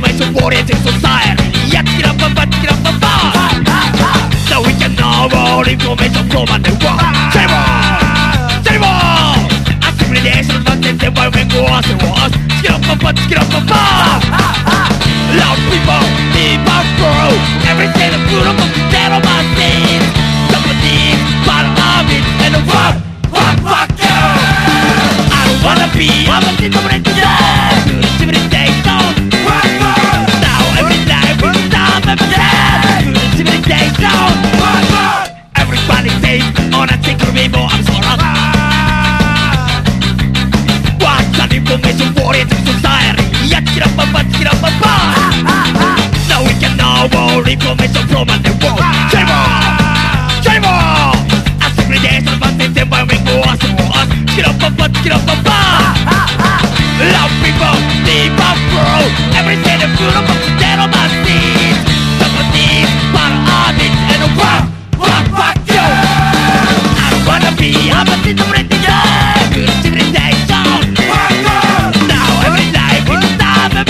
information oriented society. Yeah, get up, now we can know all information from underworld. Terrible! A civilization advanced environment wars and wars. Get up, loud people, deep and through. Everything is beautiful, dead on my scenes. Somebody's part of it, and the fuck you! I don't wanna be a civilization. Now every night we stop and pretend. Civilization. Everybody says on a single rainbow, I'm so lost. What's an information oriented society? Yeah, get up, now we can know all information from underworld. Terrible! A civilization advanced environment wars and wars. Get up, loud people, deep and through. Everything is beautiful.